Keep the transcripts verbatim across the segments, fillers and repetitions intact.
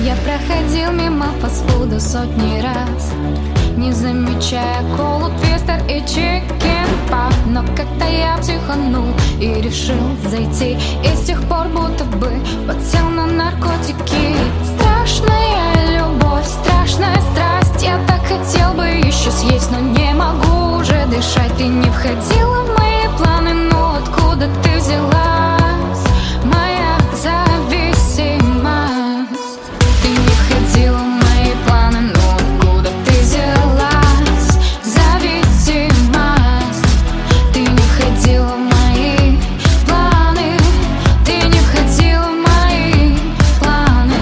Я проходил мимо фастфуда сотни раз, не замечая колу, твистер и чикен-пак. Но как-то я психанул и решил зайти, и с тех пор будто бы подсел на наркотики. Страшная любовь, страшная страсть. Я так хотел бы еще съесть, но не могу уже дышать. Ты не входила в мои планы, но откуда ты взялась? Моя зависимость. Ты не входила в мои планы, но откуда ты взялась? Зависимость. Ты не входила в мои планы. Ты не входила в мои планы.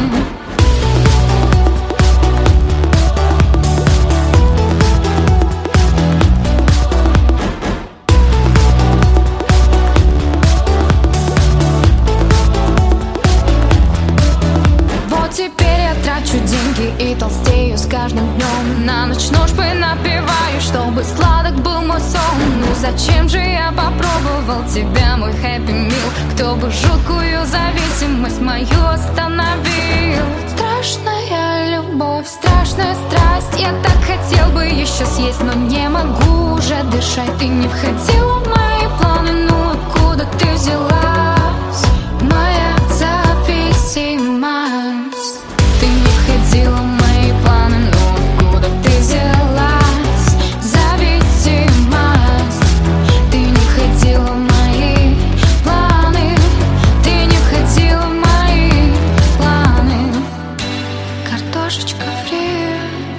Вот теперь я трачу деньги и толстею с каждым днем. На ночь ножпы напиваю, чтобы сладок был мой сон. Ну зачем же я попробовал тебя, мой хэппи мил? Кто бы жуткую зависимость мою остановил? Страшная любовь, страшная страсть. Я так хотел бы еще съесть, но не могу уже дышать. Ты не входила в мои планы, ну откуда ты взялась? Моя зависимость. Ты не входила в мои планы, но откуда ты взялась? Зависимость. Ты не входила в мои планы. Ты не входила в мои планы. Картошечка фри,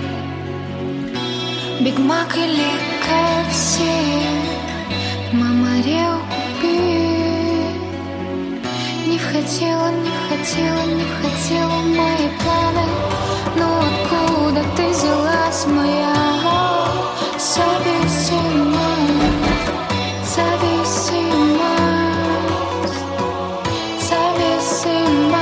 Биг Мак или ка эф си, мама Рио купи. Не входила, не входила, не входила в мои планы. Но откуда ты взялась, моя зависимость? Зависимость. Зависимость.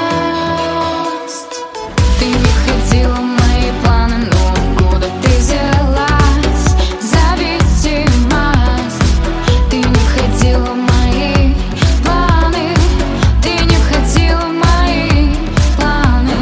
Ты не входила в мои планы, но откуда ты взялась? Зависимость. Ты не входила в мои планы. Ты не входила в мои планы.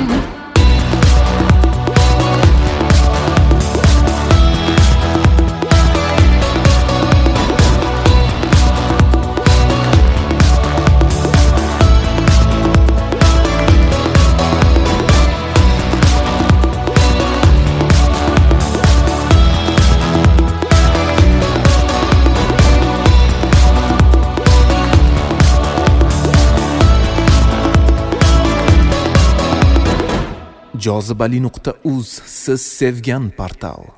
jozibali nuqta uz siz sevgan portal.